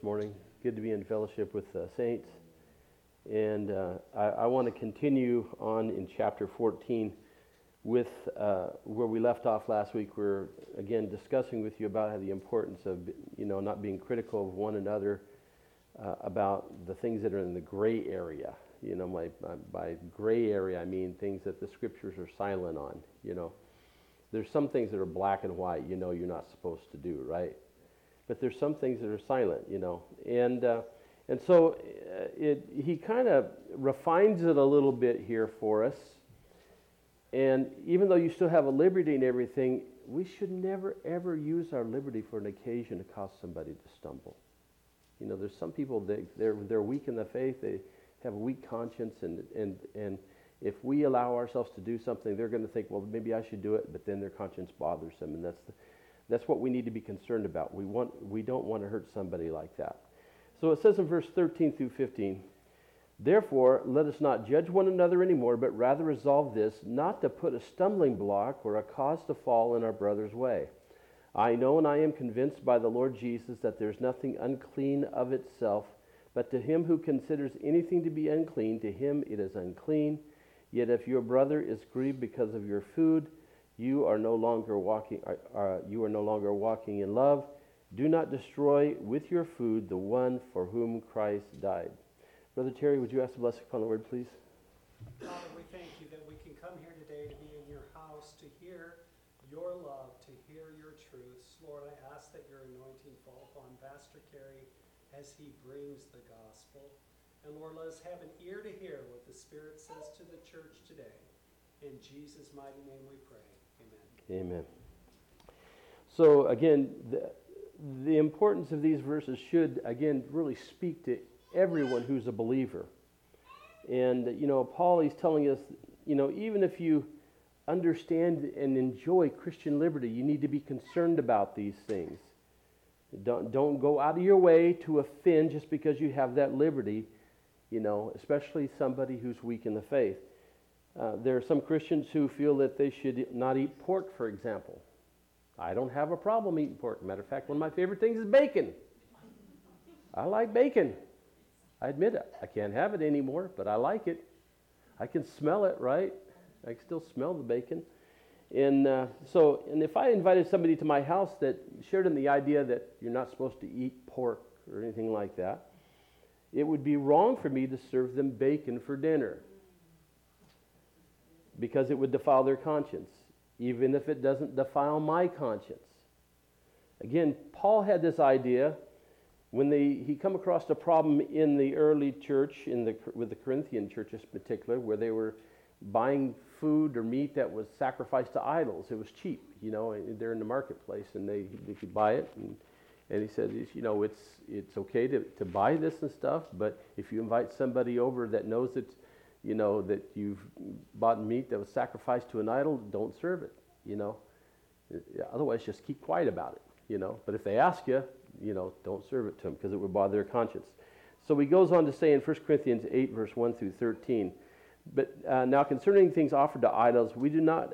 morning. Good to be in fellowship with saints. And I want to continue on in chapter 14 with where we left off last week. We're, again, discussing with you about the importance of, not being critical of one another about the things that are in the gray area. By gray area, I mean things that the scriptures are silent on, There's some things that are black and white, you're not supposed to do, right? But there's some things that are silent, and so he kind of refines it a little bit here for us. And even though you still have a liberty and everything, we should never ever use our liberty for an occasion to cause somebody to stumble. There's some people they're weak in the faith, they have a weak conscience, and if we allow ourselves to do something, they're going to think, well, maybe I should do it, but then their conscience bothers them, and that's what we need to be concerned about. We don't want to hurt somebody like that. So it says in verse 13 through 15, "Therefore, let us not judge one another anymore, but rather resolve this, not to put a stumbling block or a cause to fall in our brother's way. I know and I am convinced by the Lord Jesus that there is nothing unclean of itself, but to him who considers anything to be unclean, to him it is unclean. Yet if your brother is grieved because of your food, you are no longer walking in love. Do not destroy with your food the one for whom Christ died." Brother Terry, would you ask the blessing upon the word, please? Father, we thank you that we can come here today to be in your house, to hear your love, to hear your truths. Lord, I ask that your anointing fall upon Pastor Kerry as he brings the gospel. And Lord, let us have an ear to hear what the Spirit says to the church today. In Jesus' mighty name we pray. Amen. Amen. So again, the importance of these verses should, again, really speak to everyone who's a believer. And, Paul is telling us, even if you understand and enjoy Christian liberty, you need to be concerned about these things. Don't go out of your way to offend just because you have that liberty, especially somebody who's weak in the faith. There are some Christians who feel that they should not eat pork, for example. I don't have a problem eating pork. Matter of fact, one of my favorite things is bacon. I like bacon. I admit it. I can't have it anymore, but I like it. I can smell it, right? I can still smell the bacon. And if I invited somebody to my house that shared in the idea that you're not supposed to eat pork or anything like that, it would be wrong for me to serve them bacon for dinner, because it would defile their conscience, even if it doesn't defile my conscience. Again, Paul had this idea when he come across a problem in the early church, with the Corinthian church in particular, where they were buying food or meat that was sacrificed to idols. It was cheap, they're in the marketplace, and they could buy it. And he said, it's okay to buy this and stuff, but if you invite somebody over that knows that, that you've bought meat that was sacrificed to an idol, don't serve it, Otherwise, just keep quiet about it, But if they ask you, don't serve it to them, because it would bother their conscience. So he goes on to say in 1 Corinthians 8, verse 1 through 13, "But now concerning things offered to idols, we know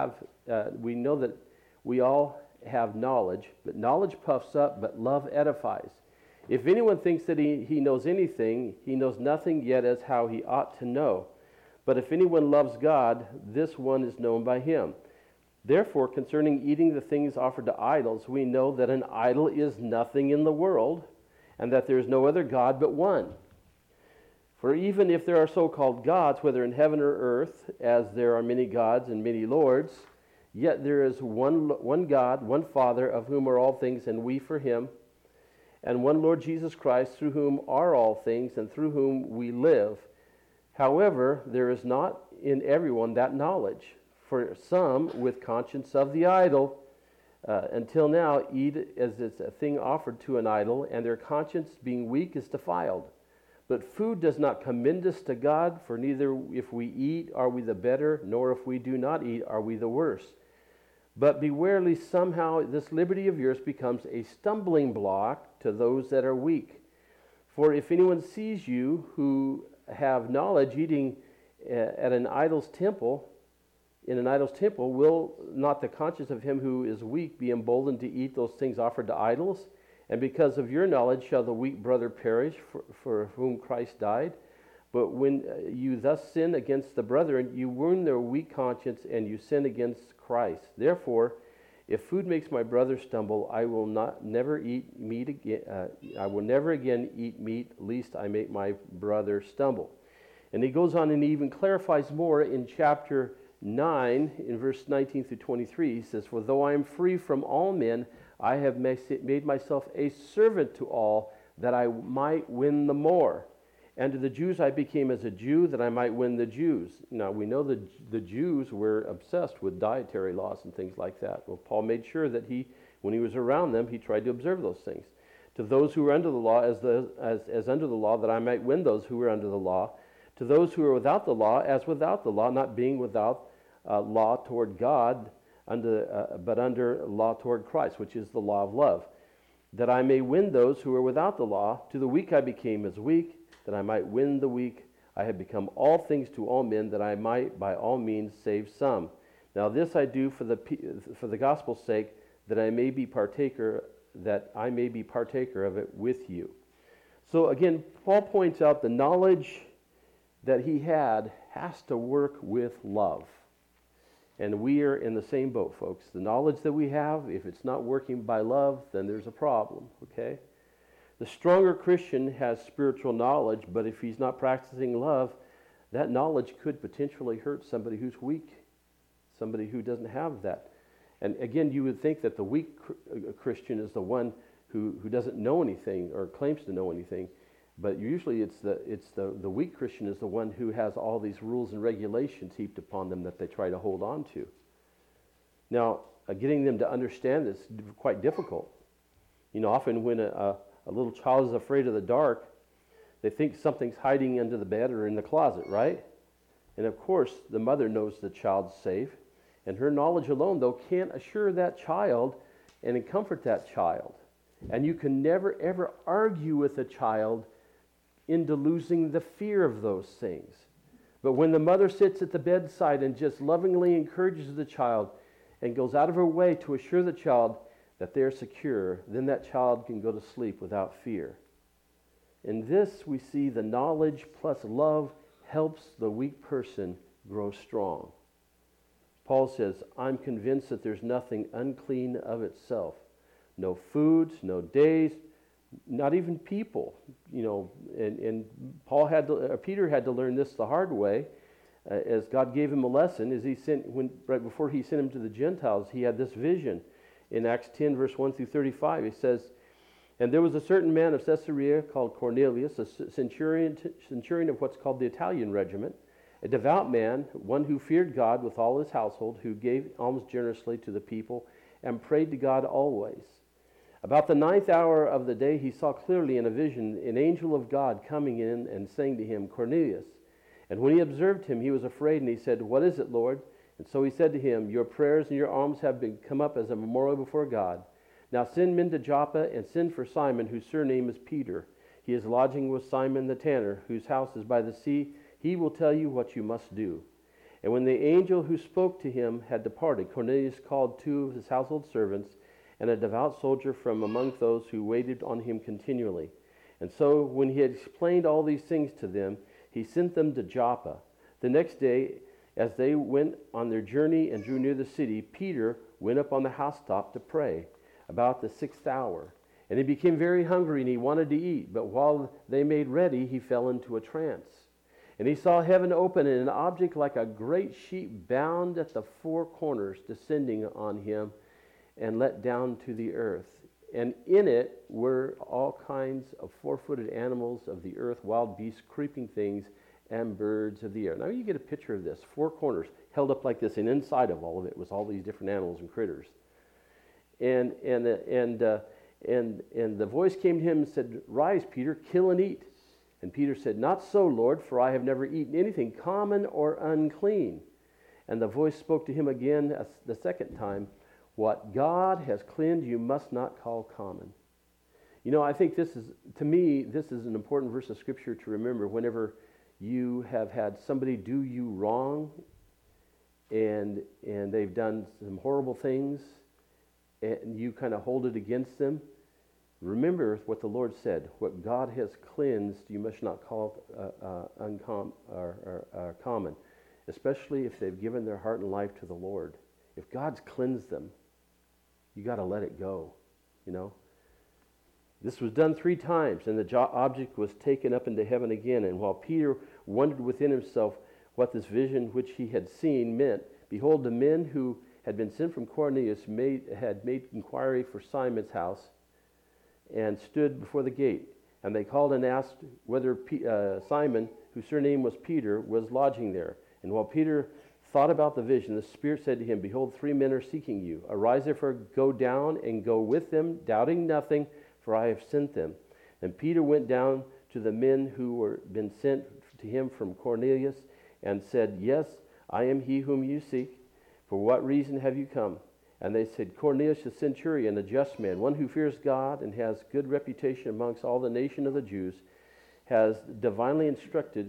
that we all have knowledge, but knowledge puffs up, but love edifies. If anyone thinks that he knows anything, he knows nothing yet as how he ought to know. But if anyone loves God, this one is known by him. Therefore, concerning eating the things offered to idols, we know that an idol is nothing in the world, and that there is no other God but one. For even if there are so-called gods, whether in heaven or earth, as there are many gods and many lords, yet there is one God, one Father, of whom are all things, and we for him, and one Lord Jesus Christ, through whom are all things, and through whom we live. However, there is not in everyone that knowledge. For some, with conscience of the idol, until now eat as it's a thing offered to an idol, and their conscience, being weak, is defiled. But food does not commend us to God, for neither if we eat are we the better, nor if we do not eat are we the worse. But beware lest somehow this liberty of yours becomes a stumbling block to those that are weak. For if anyone sees you who have knowledge eating at an idol's temple, will not the conscience of him who is weak be emboldened to eat those things offered to idols? And because of your knowledge shall the weak brother perish for whom Christ died. But when you thus sin against the brethren, you wound their weak conscience, and you sin against Christ. Therefore, if food makes my brother stumble, I will never eat meat again. I will never again eat meat, lest I make my brother stumble. And he goes on and he even clarifies more in chapter 9, in verse 19 through 23. He says, "For though I am free from all men, I have made myself a servant to all, that I might win the more. And to the Jews I became as a Jew, that I might win the Jews." Now, we know the Jews were obsessed with dietary laws and things like that. Well, Paul made sure that when he was around them, he tried to observe those things. To those who were under the law, as under the law, that I might win those who were under the law. To those who are without the law, as without the law, not being without law toward God, but under law toward Christ, which is the law of love. That I may win those who are without the law. To the weak I became as weak, that I might win the weak. I have become all things to all men, that I might by all means save some. Now this I do for the gospel's sake, that I may be partaker of it with you. So again, Paul points out the knowledge that he had has to work with love. And we are in the same boat, folks. The knowledge that we have, if it's not working by love, then there's a problem, okay? The stronger Christian has spiritual knowledge, but if he's not practicing love, that knowledge could potentially hurt somebody who's weak, somebody who doesn't have that. And again, you would think that the weak Christian is the one who doesn't know anything or claims to know anything, but usually it's the weak Christian is the one who has all these rules and regulations heaped upon them that they try to hold on to. Now, getting them to understand this is quite difficult. You know, often when a little child is afraid of the dark, they think something's hiding under the bed or in the closet, right? And of course, the mother knows the child's safe, and her knowledge alone, though, can't assure that child and comfort that child. And you can never, ever argue with a child into losing the fear of those things. But when the mother sits at the bedside and just lovingly encourages the child and goes out of her way to assure the child that they're secure, then that child can go to sleep without fear. In this, we see the knowledge plus love helps the weak person grow strong. Paul says, I'm convinced that there's nothing unclean of itself. No foods, no days, not even people. You know, and Peter had to learn this the hard way, as God gave him a lesson. As right before he sent him to the Gentiles, he had this vision. In Acts 10, verse 1 through 35, he says, "And there was a certain man of Caesarea called Cornelius, a centurion of what's called the Italian regiment, a devout man, one who feared God with all his household, who gave alms generously to the people and prayed to God always. About the 9th hour of the day he saw clearly in a vision an angel of God coming in and saying to him, 'Cornelius.' And when he observed him, he was afraid, and he said, 'What is it, Lord?' And so he said to him, 'Your prayers and your alms have come up as a memorial before God. Now send men to Joppa and send for Simon, whose surname is Peter. He is lodging with Simon the tanner, whose house is by the sea. He will tell you what you must do.' And when the angel who spoke to him had departed, Cornelius called 2 of his household servants and a devout soldier from among those who waited on him continually. And so when he had explained all these things to them, he sent them to Joppa. The next day, as they went on their journey and drew near the city, Peter went up on the housetop to pray about the 6th hour. And he became very hungry, and he wanted to eat. But while they made ready, he fell into a trance. And he saw heaven open, and an object like a great sheet bound at the 4 corners descending on him and let down to the earth. And in it were all kinds of 4-footed animals of the earth, wild beasts, creeping things, and birds of the air. Now you get a picture of this, 4 corners held up like this, and inside of all of it was all these different animals and critters. And the voice came to him and said, 'Rise, Peter, kill and eat.' And Peter said, 'Not so, Lord, for I have never eaten anything common or unclean.' And the voice spoke to him again the second time, 'What God has cleansed you must not call common.'" You know, I think this is an important verse of Scripture to remember whenever you have had somebody do you wrong and they've done some horrible things and you kind of hold it against them. Remember what the Lord said. What God has cleansed, you must not call common, especially if they've given their heart and life to the Lord. If God's cleansed them, you got to let it go, you know. This was done 3 times, and the object was taken up into heaven again. And while Peter wondered within himself what this vision which he had seen meant, behold, the men who had been sent from Cornelius had made inquiry for Simon's house and stood before the gate. And they called and asked whether Simon, whose surname was Peter, was lodging there. And while Peter thought about the vision, the Spirit said to him, behold, 3 men are seeking you. Arise therefore, go down and go with them, doubting nothing, for I have sent them. And Peter went down to the men who were been sent to him from Cornelius and said, yes, I am he whom you seek. For what reason have you come? And they said, Cornelius the centurion, a just man, one who fears God and has good reputation amongst all the nation of the Jews, was divinely instructed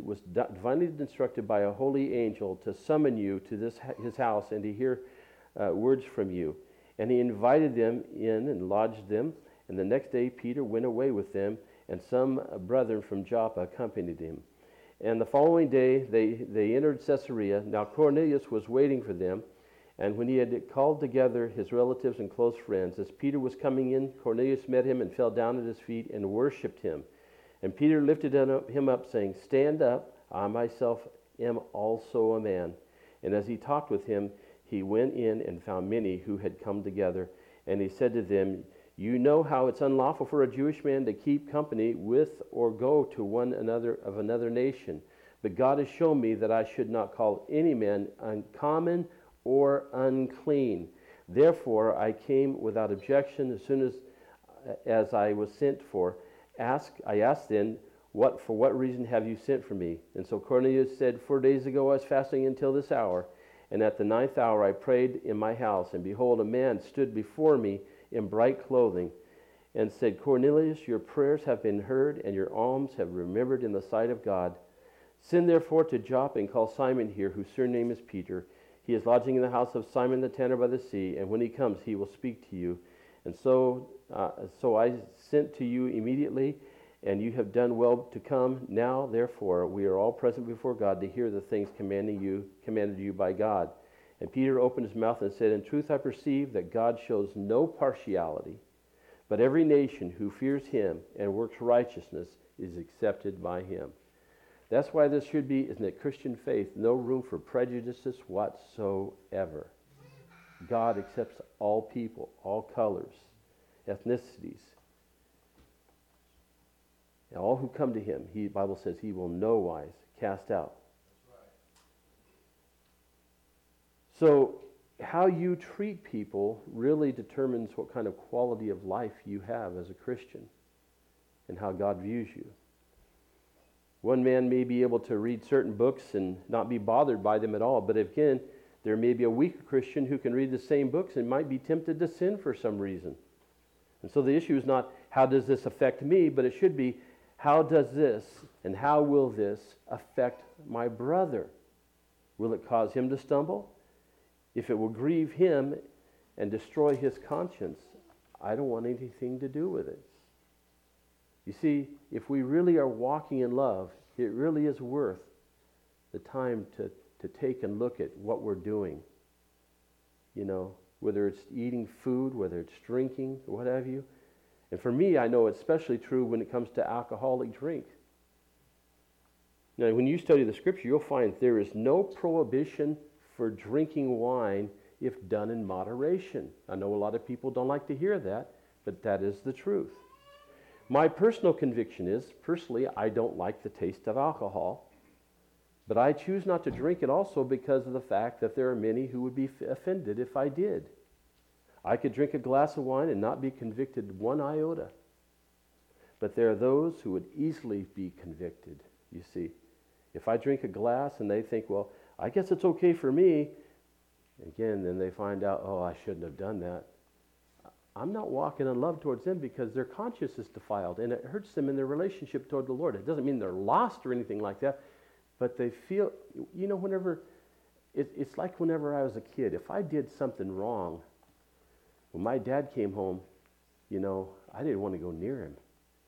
by a holy angel to summon you to his house and to hear words from you. And he invited them in and lodged them. And the next day Peter went away with them, and some brethren from Joppa accompanied him. And the following day they entered Caesarea. Now Cornelius was waiting for them, and when he had called together his relatives and close friends, as Peter was coming in, Cornelius met him and fell down at his feet and worshipped him. And Peter lifted him up, saying, stand up, I myself am also a man. And as he talked with him, he went in and found many who had come together. And he said to them, you know how it's unlawful for a Jewish man to keep company with or go to one another of another nation. But God has shown me that I should not call any man uncommon or unclean. Therefore I came without objection as soon as I was sent for. I asked then, for what reason have you sent for me? And so Cornelius said, 4 days ago I was fasting until this hour, and at the 9th hour I prayed in my house, and behold, a man stood before me in bright clothing, and said, Cornelius, your prayers have been heard, and your alms have remembered in the sight of God. Send therefore to Joppa and call Simon here, whose surname is Peter. He is lodging in the house of Simon the tanner by the sea, and when he comes he will speak to you. And so I sent to you immediately, and you have done well to come. Now, therefore, we are all present before God to hear the things commanded you by God. And Peter opened his mouth and said, in truth I perceive that God shows no partiality, but every nation who fears him and works righteousness is accepted by him. That's why this should be, isn't it, Christian faith, no room for prejudices whatsoever. God accepts all people, all colors, ethnicities. And all who come to him, the Bible says, he will no wise cast out. So how you treat people really determines what kind of quality of life you have as a Christian and how God views you. One man may be able to read certain books and not be bothered by them at all, but again, there may be a weaker Christian who can read the same books and might be tempted to sin for some reason. And so the issue is not how does this affect me, but it should be how does this and how will this affect my brother? Will it cause him to stumble? If it will grieve him and destroy his conscience, I don't want anything to do with it. You see, if we really are walking in love, it really is worth the time to take and look at what we're doing. You know, whether it's eating food, whether it's drinking, what have you. And for me, I know it's especially true when it comes to alcoholic drink. Now, when you study the Scripture, you'll find there is no prohibition for drinking wine if done in moderation. I know a lot of people don't like to hear that, but that is the truth. My personal conviction is, personally, I don't like the taste of alcohol, but I choose not to drink it also because of the fact that there are many who would be offended if I did. I could drink a glass of wine and not be convicted one iota, but there are those who would easily be convicted, you see. If I drink a glass and they think, well, I guess it's okay for me, again, then they find out, oh, I shouldn't have done that. I'm not walking in love towards them because their conscience is defiled and it hurts them in their relationship toward the Lord. It doesn't mean they're lost or anything like that, but they feel, you know, whenever, it's like whenever I was a kid, if I did something wrong, when my dad came home, you know, I didn't want to go near him.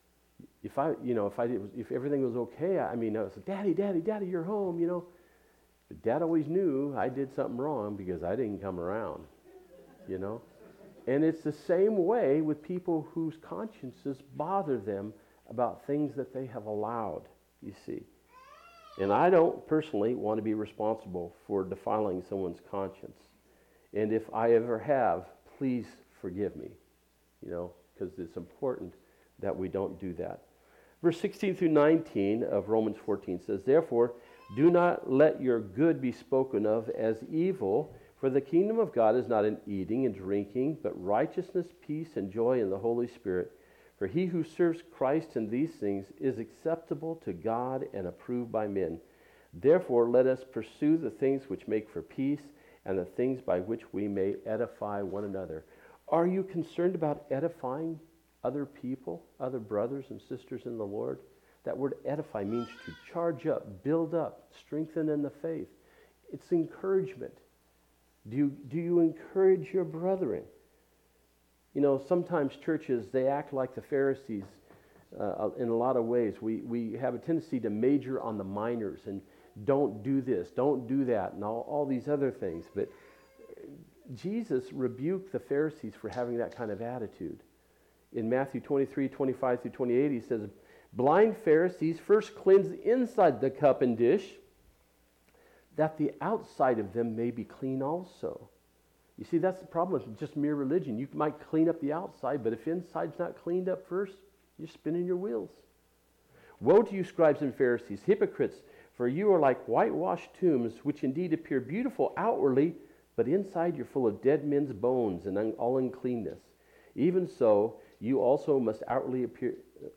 If everything was okay, I was like, Daddy, you're home, But Dad always knew I did something wrong because I didn't come around, And it's the same way with people whose consciences bother them about things that they have allowed, you see. And I don't personally want to be responsible for defiling someone's conscience. And if I ever have, please forgive me, because it's important that we don't do that. Verse 16 through 19 of Romans 14 says, "Therefore, do not let your good be spoken of as evil, for the kingdom of God is not in eating and drinking, but righteousness, peace, and joy in the Holy Spirit. For he who serves Christ in these things is acceptable to God and approved by men. Therefore, let us pursue the things which make for peace and the things by which we may edify one another." Are you concerned about edifying other people, other brothers and sisters in the Lord? That word edify means to charge up, build up, strengthen in the faith. It's encouragement. Do you encourage your brethren? Sometimes churches, they act like the Pharisees in a lot of ways. We have a tendency to major on the minors and don't do this, don't do that, and all these other things. But Jesus rebuked the Pharisees for having that kind of attitude. In Matthew 23, 25 through 28, he says, "Blind Pharisees, first cleanse inside the cup and dish, that the outside of them may be clean also." You see, that's the problem with just mere religion. You might clean up the outside, but if inside's not cleaned up first, you're spinning your wheels. "Woe to you, scribes and Pharisees, hypocrites, for you are like whitewashed tombs, which indeed appear beautiful outwardly, but inside you're full of dead men's bones and all uncleanness. Even so, you also outwardly appear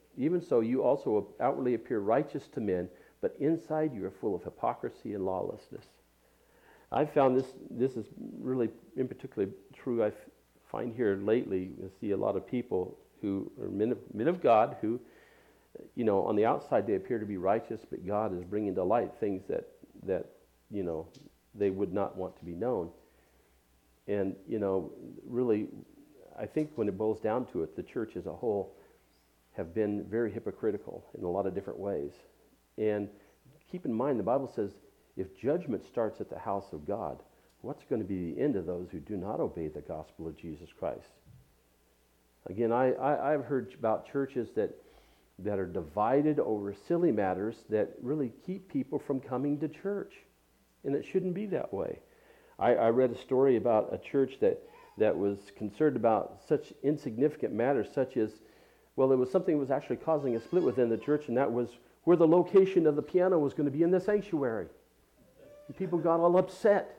righteous to men, but inside you are full of hypocrisy and lawlessness." I found this is really in particular true. I find here lately, I see a lot of people who are men of God who, on the outside they appear to be righteous, but God is bringing to light things that they would not want to be known. And, really, I think when it boils down to it, the church as a whole have been very hypocritical in a lot of different ways. And keep in mind, the Bible says, if judgment starts at the house of God, what's going to be the end of those who do not obey the gospel of Jesus Christ? Again, I've heard about churches that are divided over silly matters that really keep people from coming to church. And it shouldn't be that way. I read a story about a church that was concerned about such insignificant matters, such as, it was something that was actually causing a split within the church, and that was where the location of the piano was going to be in the sanctuary. And people got all upset,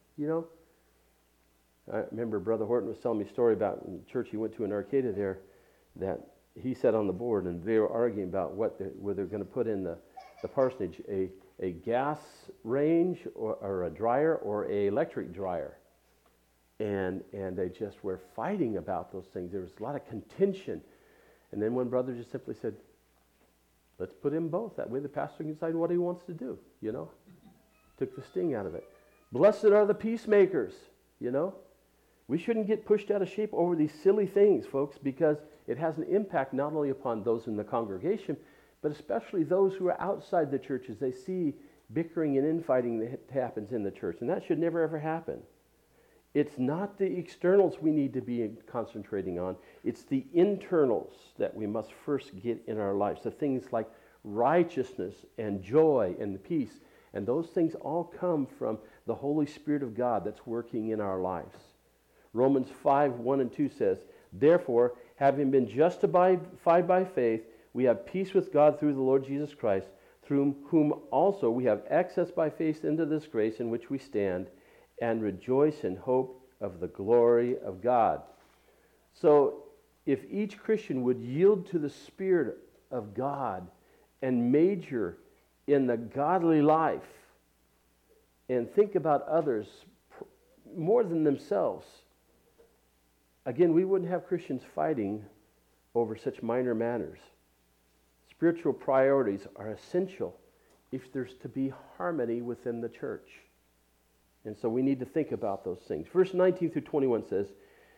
I remember Brother Horton was telling me a story about the church he went to in Arcata there, that he sat on the board and they were arguing about whether they're going to put in the parsonage a gas range or a dryer or a electric dryer. And they just were fighting about those things. There was a lot of contention. And then one brother just simply said, "Let's put in both. That way the pastor can decide what he wants to do," Took the sting out of it. Blessed are the peacemakers, We shouldn't get pushed out of shape over these silly things, folks, because it has an impact not only upon those in the congregation, but especially those who are outside the church as they see bickering and infighting that happens in the church. And that should never, ever happen. It's not the externals we need to be concentrating on. It's the internals that we must first get in our lives. The things like righteousness and joy and peace. And those things all come from the Holy Spirit of God that's working in our lives. Romans 5, 1 and 2 says, "Therefore, having been justified by faith, we have peace with God through the Lord Jesus Christ, through whom also we have access by faith into this grace in which we stand, and rejoice in hope of the glory of God." So, if each Christian would yield to the Spirit of God and major in the godly life and think about others more than themselves, again, we wouldn't have Christians fighting over such minor matters. Spiritual priorities are essential if there's to be harmony within the church. And so we need to think about those things. Verse 19 through 21 says,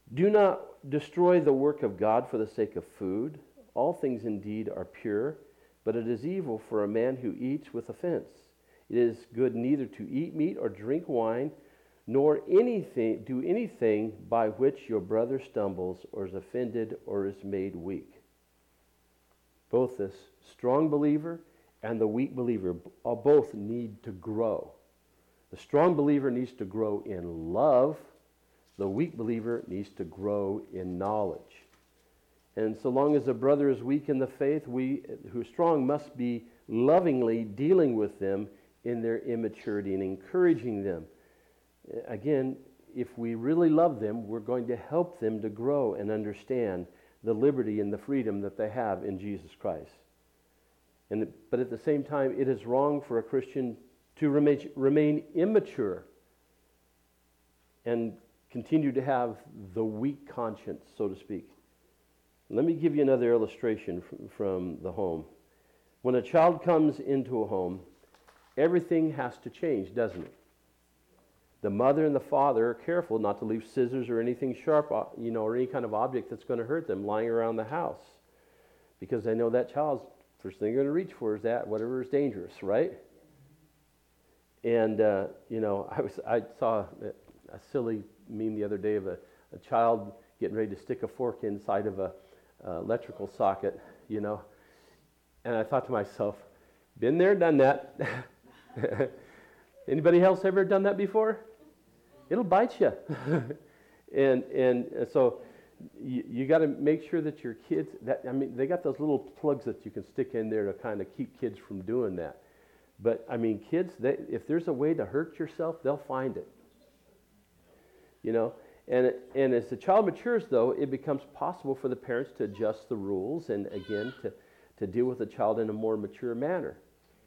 Do not destroy the work of God for the sake of food. All things indeed are pure, but it is evil for a man who eats with offense. It is good neither to eat meat or drink wine, nor do anything by which your brother stumbles or is offended or is made weak. Both the strong believer and the weak believer both need to grow. The strong believer needs to grow in love. The weak believer needs to grow in knowledge. And so long as a brother is weak in the faith, we who are strong must be lovingly dealing with them in their immaturity and encouraging them. Again, if we really love them, we're going to help them to grow and understand the liberty and the freedom that they have in Jesus Christ. But at the same time, it is wrong for a Christian to remain immature and continue to have the weak conscience, so to speak. Let me give you another illustration from the home. When a child comes into a home, everything has to change, doesn't it? The mother and the father are careful not to leave scissors or anything sharp, or any kind of object that's going to hurt them lying around the house, because they know that child's first thing they're going to reach for is that, whatever is dangerous, right? And I saw a silly meme the other day of a child getting ready to stick a fork inside of a electrical socket, and I thought to myself, been there, done that. Anybody else ever done that before? It'll bite you. and so you got to make sure that your kids, they got those little plugs that you can stick in there to kind of keep kids from doing that. But kids, if there's a way to hurt yourself, they'll find it. And as the child matures, though, it becomes possible for the parents to adjust the rules and, again, to deal with the child in a more mature manner.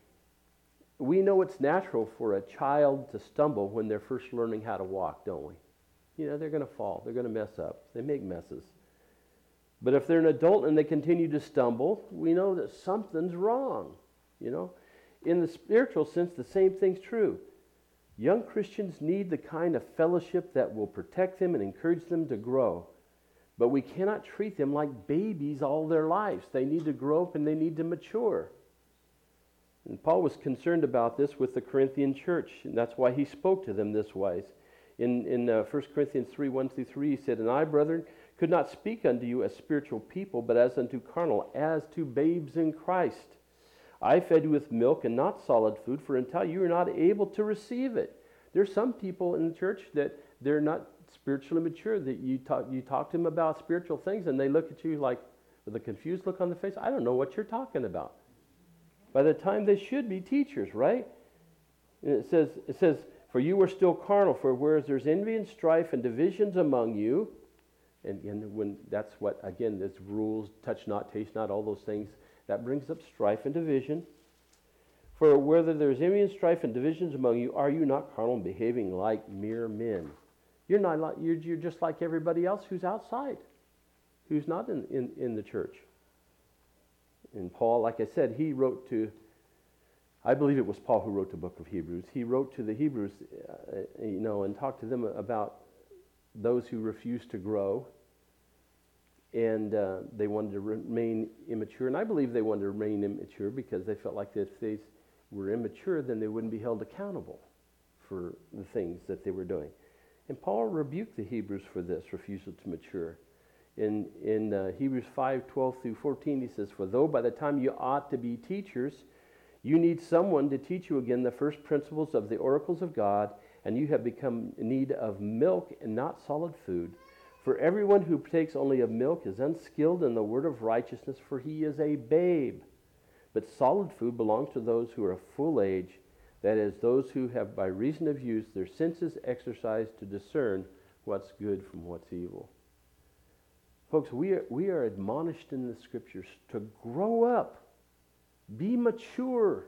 We know it's natural for a child to stumble when they're first learning how to walk, don't we? They're going to fall. They're going to mess up. They make messes. But if they're an adult and they continue to stumble, we know that something's wrong, In the spiritual sense, the same thing's true. Young Christians need the kind of fellowship that will protect them and encourage them to grow. But we cannot treat them like babies all their lives. They need to grow up and they need to mature. And Paul was concerned about this with the Corinthian church, and that's why he spoke to them this wise. In 1 Corinthians 3, 1-3, he said, "And I, brethren, could not speak unto you as spiritual people, but as unto carnal, as to babes in Christ. I fed you with milk and not solid food, for until you are not able to receive it." There's some people in the church that they're not spiritually mature, that you talk to them about spiritual things, and they look at you like with a confused look on the face. I don't know what you're talking about. By the time they should be teachers, right? And it says, "For you are still carnal, for whereas there's envy and strife and divisions among you," and when that's what, again, there's rules, touch not, taste not, all those things, that brings up strife and division. "For whether there's envy and strife and divisions among you, are you not carnal and behaving like mere men?" You're just like everybody else who's outside, who's not in the church. And Paul, like I said, he wrote to, I believe it was Paul who wrote the book of Hebrews. He wrote to the Hebrews, and talked to them about those who refused to grow, and they wanted to remain immature. And I believe they wanted to remain immature because they felt like if they were immature, then they wouldn't be held accountable for the things that they were doing. And Paul rebuked the Hebrews for this refusal to mature. In Hebrews 5:12-14, he says, "For though by the time you ought to be teachers, you need someone to teach you again the first principles of the oracles of God, and you have become in need of milk and not solid food. For everyone who takes only of milk is unskilled in the word of righteousness, for he is a babe. But solid food belongs to those who are of full age, that is, those who have by reason of use their senses exercised to discern what's good from what's evil." Folks, we are admonished in the Scriptures to grow up, be mature,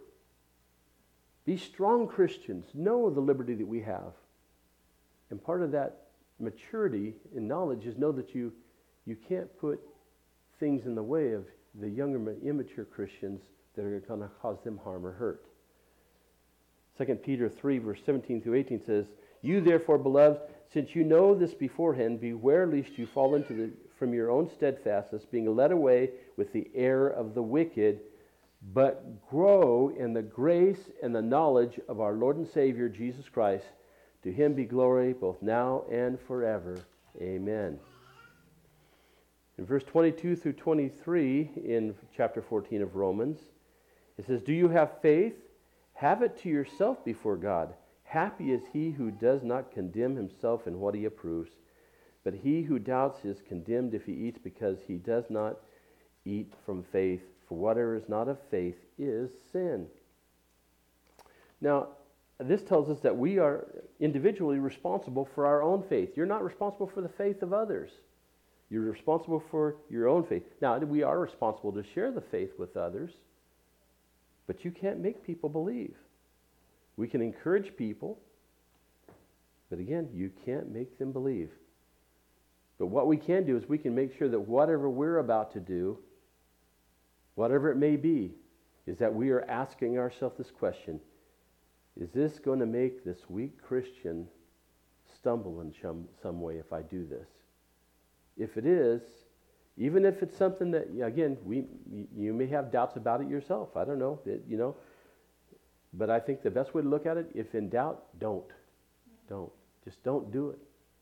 be strong Christians, know the liberty that we have. And part of that maturity and knowledge is know that you can't put things in the way of the younger, immature Christians that are going to cause them harm or hurt. 2 Peter 3, verse 17-18 says, You therefore, beloved, since you know this beforehand, beware lest you fall from your own steadfastness, being led away with the error of the wicked, but grow in the grace and the knowledge of our Lord and Savior, Jesus Christ. To him be glory both now and forever. Amen. In verse 22 through 23 in chapter 14 of Romans, it says, do you have faith? Have it to yourself before God. Happy is he who does not condemn himself in what he approves. But he who doubts is condemned if he eats, because he does not eat from faith. For whatever is not of faith is sin. Now, this tells us that we are individually responsible for our own faith. You're not responsible for the faith of others. You're responsible for your own faith. Now, we are responsible to share the faith with others, but you can't make people believe. We can encourage people, but again, you can't make them believe. But what we can do is we can make sure that whatever we're about to do, whatever it may be, is that we are asking ourselves this question: is this going to make this weak Christian stumble in some way if I do this? If it is, even if it's something that, again, you may have doubts about it yourself. I don't know, but I think the best way to look at it, if in doubt, don't. Just don't do it.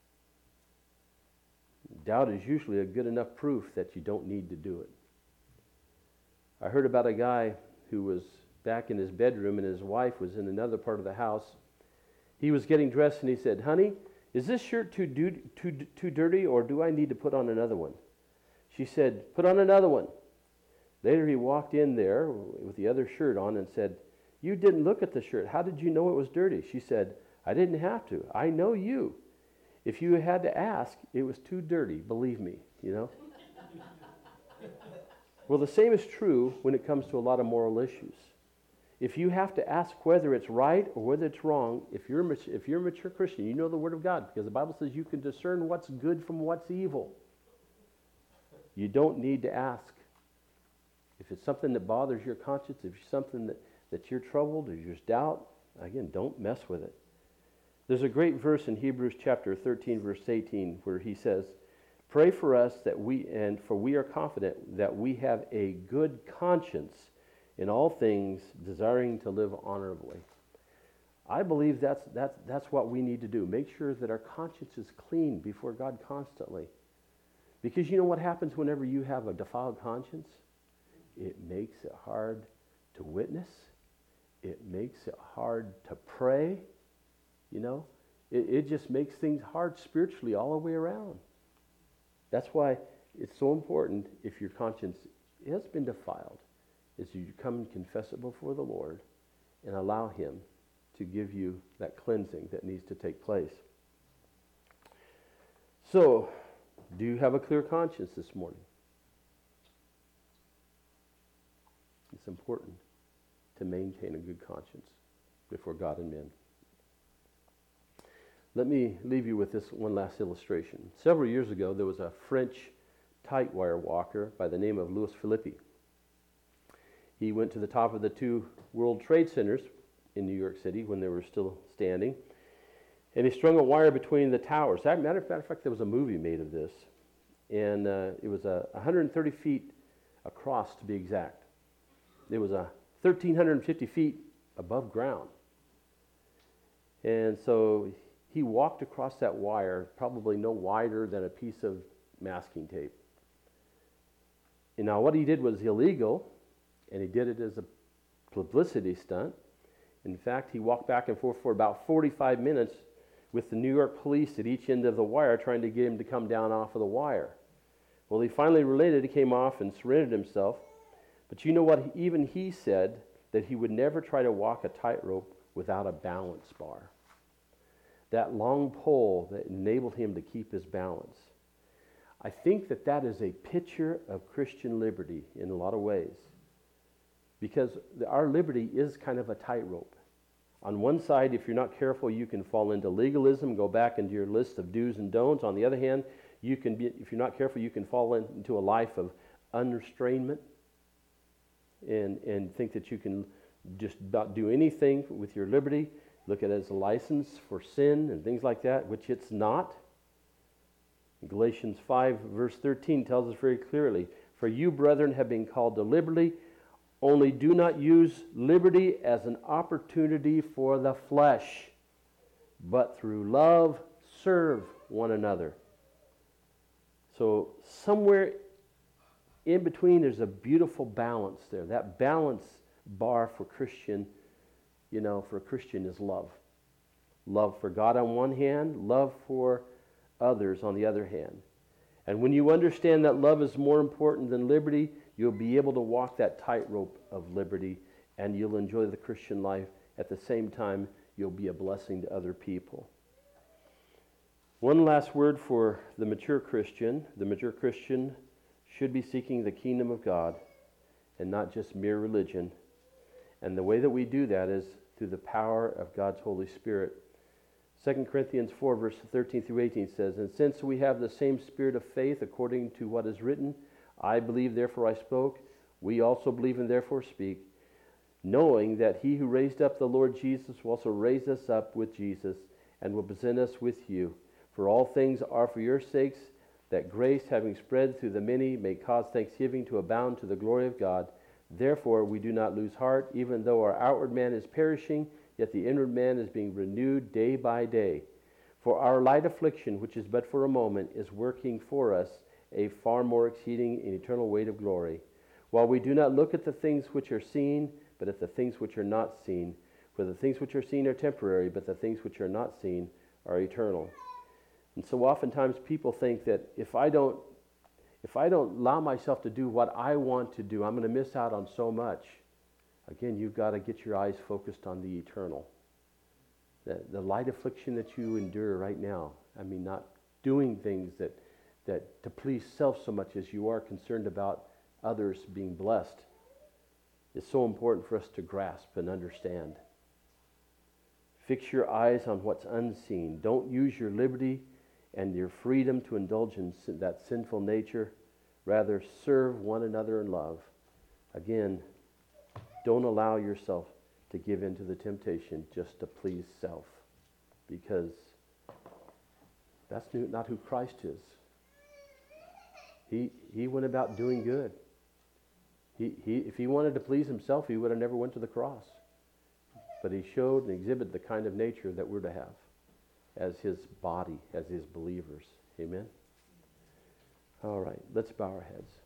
Doubt is usually a good enough proof that you don't need to do it. I heard about a guy who was back in his bedroom and his wife was in another part of the house. He was getting dressed and he said, honey, is this shirt too dirty, or do I need to put on another one? She said, put on another one. Later he walked in there with the other shirt on and said, you didn't look at the shirt. How did you know it was dirty? She said, I didn't have to. I know you. If you had to ask, it was too dirty, believe me, Well, the same is true when it comes to a lot of moral issues. If you have to ask whether it's right or whether it's wrong, if you're a mature Christian, you know the Word of God, because the Bible says you can discern what's good from what's evil. You don't need to ask. If it's something that bothers your conscience, if it's something that you're troubled or there's doubt, again, don't mess with it. There's a great verse in Hebrews chapter 13, verse 18, where he says, pray for us for we are confident that we have a good conscience in all things, desiring to live honorably. I believe that's what we need to do. Make sure that our conscience is clean before God constantly. Because you know what happens whenever you have a defiled conscience? It makes it hard to witness. It makes it hard to pray. It just makes things hard spiritually all the way around. That's why it's so important, if your conscience has been defiled, is you come and confess it before the Lord and allow him to give you that cleansing that needs to take place. So, do you have a clear conscience this morning? It's important to maintain a good conscience before God and men. Let me leave you with this one last illustration. Several years ago, there was a French tight wire walker by the name of Louis Philippe. He went to the top of the two World Trade Centers in New York City when they were still standing, and he strung a wire between the towers. Matter of fact, there was a movie made of this, and it was 130 feet across, to be exact. It was 1,350 feet above ground. And so he walked across that wire, probably no wider than a piece of masking tape. And now what he did was illegal, and he did it as a publicity stunt. In fact, he walked back and forth for about 45 minutes with the New York police at each end of the wire trying to get him to come down off of the wire. Well, he finally relented, he came off and surrendered himself. But you know what? Even he said that he would never try to walk a tightrope without a balance bar. That long pole that enabled him to keep his balance. I think that is a picture of Christian liberty in a lot of ways. Because our liberty is kind of a tightrope. On one side, if you're not careful, you can fall into legalism, go back into your list of do's and don'ts. On the other hand, if you're not careful, you can fall into a life of unrestrainment and think that you can just not do anything with your liberty. look at it as a license for sin and things like that, which it's not. Galatians 5 verse 13 tells us very clearly, "For you, brethren, have been called to liberty, only do not use liberty as an opportunity for the flesh, but through love serve one another." So somewhere in between there's a beautiful balance there. That balance bar for Christian, for a Christian is love. Love for God on one hand, love for others on the other hand. And when you understand that love is more important than liberty, you'll be able to walk that tightrope of liberty, and you'll enjoy the Christian life. At the same time, you'll be a blessing to other people. One last word for the mature Christian. The mature Christian should be seeking the kingdom of God and not just mere religion. And the way that we do that is through the power of God's Holy Spirit. 2 Corinthians 4, verse 13 through 18 says, "And since we have the same spirit of faith according to what is written, I believe, therefore I spoke, we also believe and therefore speak, knowing that he who raised up the Lord Jesus will also raise us up with Jesus and will present us with you. For all things are for your sakes, that grace, having spread through the many, may cause thanksgiving to abound to the glory of God. Therefore we do not lose heart, even though our outward man is perishing, yet the inward man is being renewed day by day. For our light affliction, which is but for a moment, is working for us a far more exceeding and eternal weight of glory. While we do not look at the things which are seen, but at the things which are not seen. For the things which are seen are temporary, but the things which are not seen are eternal." And so oftentimes people think that if I don't allow myself to do what I want to do, I'm going to miss out on so much. Again, you've got to get your eyes focused on the eternal. The light affliction that you endure right now, not doing things that to please self so much as you are concerned about others being blessed, is so important for us to grasp and understand. Fix your eyes on what's unseen. Don't use your liberty and your freedom to indulge in that sinful nature. Rather, serve one another in love. Again, don't allow yourself to give in to the temptation just to please self, because that's not who Christ is. He went about doing good. If he wanted to please himself, he would have never went to the cross. But he showed and exhibited the kind of nature that we're to have as his body, as his believers. Amen? All right, let's bow our heads.